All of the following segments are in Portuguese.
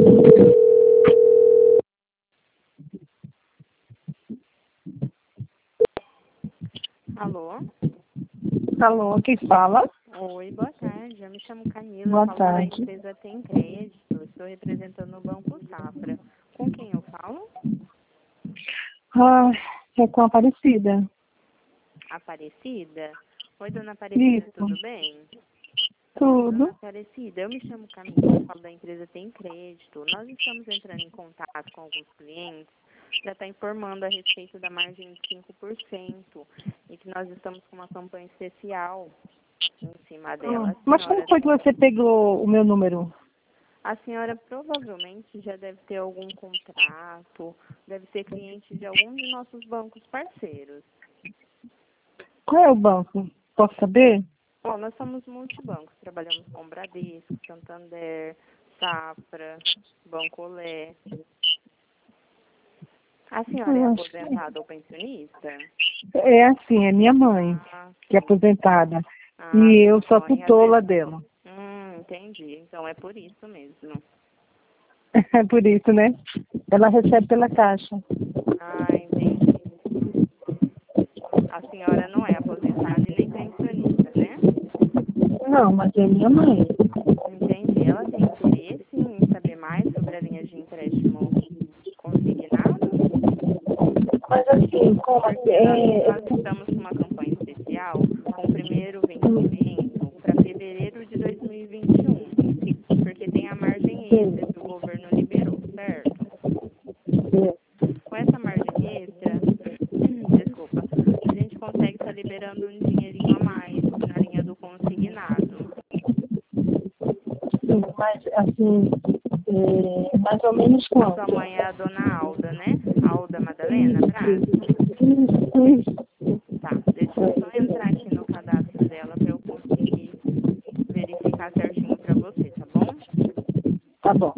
Alô? Alô, quem fala? Oi, boa tarde. Eu me chamo Camila, Boa falo tarde. da empresa Tem Crédito. Estou representando o Banco Safra. Com quem eu falo? Ah, é com a Aparecida. Aparecida? Oi, dona Aparecida, Isso. tudo bem? Tudo. Dona Aparecida, eu me chamo Camila, falo da empresa Tem Crédito. Nós estamos entrando em contato com alguns clientes para estar informando a respeito da margem de 5% e que nós estamos com uma campanha especial em cima dela. Mas como foi que você pegou o meu número? A senhora provavelmente já deve ter algum contrato, deve ser cliente de algum de nossos bancos parceiros. Qual é o banco? Posso saber? Bom, nós somos multibancos, trabalhamos com Bradesco, Santander, Safra, Bancolé. A senhora é Acho que aposentada ou pensionista? é assim, é minha mãe, que é Sim. aposentada. Ah, E eu sua sou a mãe, às tutola vezes... dela. Entendi. Então é por isso mesmo. É por isso, né? Ela recebe pela caixa. Ah, entendi. A senhora não é aposentada e nem pensionista, né? Não, mas é minha mãe. Entendi. Ela tem interesse em saber mais sobre a linha de empréstimo consignado? Mas assim, como Porque nós estamos com uma campanha especial com o primeiro vencimento para fevereiro de 2021. Porque tem a margem extra que o governo liberou, certo? Com essa margem extra, desculpa, a gente consegue estar liberando um dinheirinho a mais na linha do consignado. sim, mas assim, mais ou menos A sua quanto? mãe é a dona Alda, né? Alda Madalena Braz? Isso. Tá, deixa eu só entrar aqui no cadastro dela para eu conseguir verificar certinho para você, tá bom? Tá bom.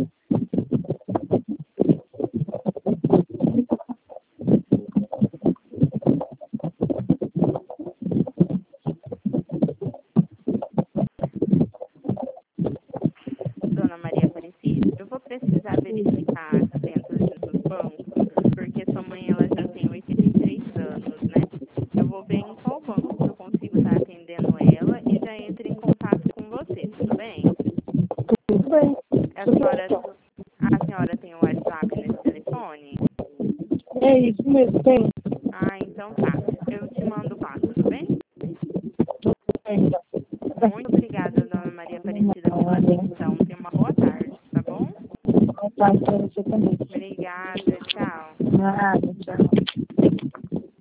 Dona Maria Aparecida, eu vou precisar verificar dentro de nossos bancos, porque sua mãe ela já tem 83 anos, né? Eu vou ver em qual banco que eu consigo estar atendendo ela e já entro em contato com você, tudo bem? Tudo bem. A senhora tem o WhatsApp nesse telefone? É isso mesmo, tem. Ah, então tá. Eu te mando lá, tudo bem? Ainda. Muito obrigada, dona Maria Aparecida, pela atenção. Tenha uma boa tarde, tá bom? Boa tarde para você também. Obrigada, tchau. Nada, tchau.